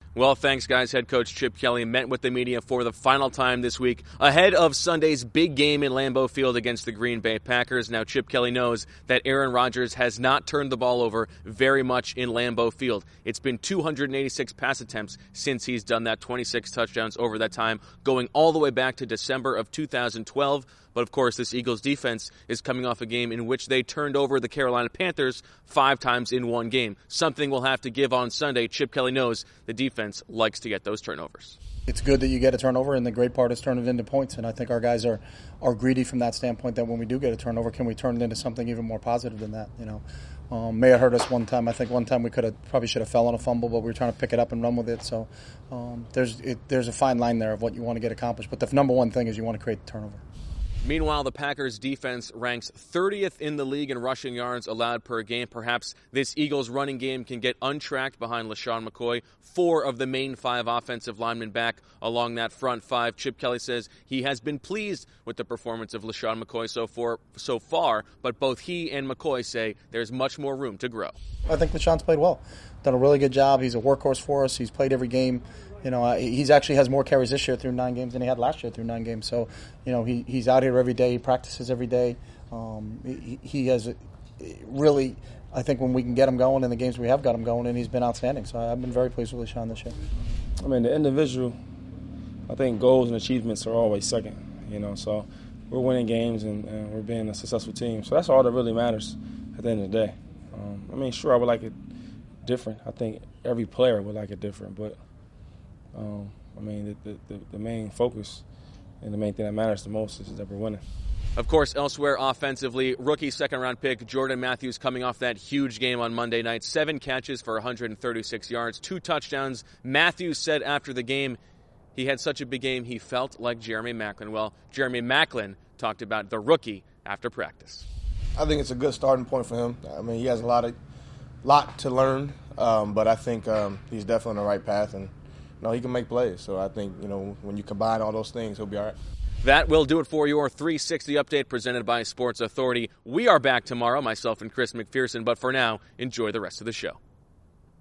Well, thanks, guys. Head coach Chip Kelly met with the media for the final time this week ahead of Sunday's big game in Lambeau Field against the Green Bay Packers. Now, Chip Kelly knows that Aaron Rodgers has not turned the ball over very much in Lambeau Field. It's been 286 pass attempts since he's done that, 26 touchdowns over that time, going all the way back to December of 2012. But, of course, this Eagles defense is coming off a game in which they turned over the Carolina Panthers 5 times in one game. Something we'll have to give on Sunday. Chip Kelly knows the defense likes to get those turnovers. It's good that you get a turnover, and the great part is turn it into points. And I think our guys are greedy from that standpoint, that when we do get a turnover, can we turn it into something even more positive than that? May have hurt us one time. I think one time we probably should have fell on a fumble, but we were trying to pick it up and run with it. So there's a fine line there of what you want to get accomplished. But the number one thing is you want to create the turnover. Meanwhile, the Packers' defense ranks 30th in the league in rushing yards allowed per game. Perhaps this Eagles running game can get untracked behind LeSean McCoy. 4 of the main 5 offensive linemen back along that front 5. Chip Kelly says he has been pleased with the performance of LeSean McCoy so far, but both he and McCoy say there's much more room to grow. I think LeSean's played well. Done a really good job. He's a workhorse for us. He's played every game. He's actually has more carries this year through 9 games than he had last year through 9 games. So, he's out here every day. He practices every day. He has really, I think, when we can get him going in the games we have got him going, and he's been outstanding. So I've been very pleased with LeSean this year. I mean, the individual, I think goals and achievements are always second. So we're winning games and we're being a successful team. So that's all that really matters at the end of the day. Sure, I would like it different. I think every player would like it different, but the main focus and the main thing that matters the most is that we're winning. Of course, elsewhere offensively, rookie second-round pick Jordan Matthews coming off that huge game on Monday night. 7 catches for 136 yards, 2 touchdowns. Matthews said after the game he had such a big game he felt like Jeremy Maclin. Well, Jeremy Maclin talked about the rookie after practice. I think it's a good starting point for him. He has a lot to learn, but I think he's definitely on the right path, and he can make plays. So I think, when you combine all those things, he'll be all right. That will do it for your 360 update presented by Sports Authority. We are back tomorrow, myself and Chris McPherson, but for now, enjoy the rest of the show.